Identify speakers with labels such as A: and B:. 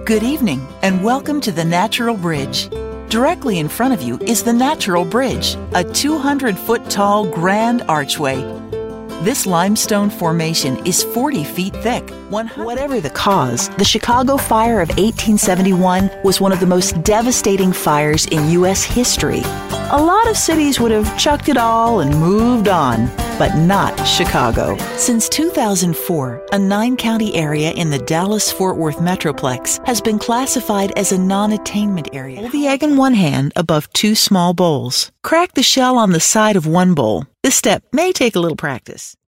A: Good evening, and welcome to the Natural Bridge. Directly in front of you is the Natural Bridge, a 200-foot tall grand archway. This limestone formation is 40 feet thick. Whatever the cause, the Chicago Fire of 1871 was one of the most devastating fires in U.S. history. A lot of cities would have chucked it all and moved on, but not Chicago. Since 2004, a 9-county area in the Dallas-Fort Worth Metroplex has been classified as a non-attainment area. Hold the egg in one hand above 2 small bowls. Crack the shell on the side of one bowl. This step may take a little practice.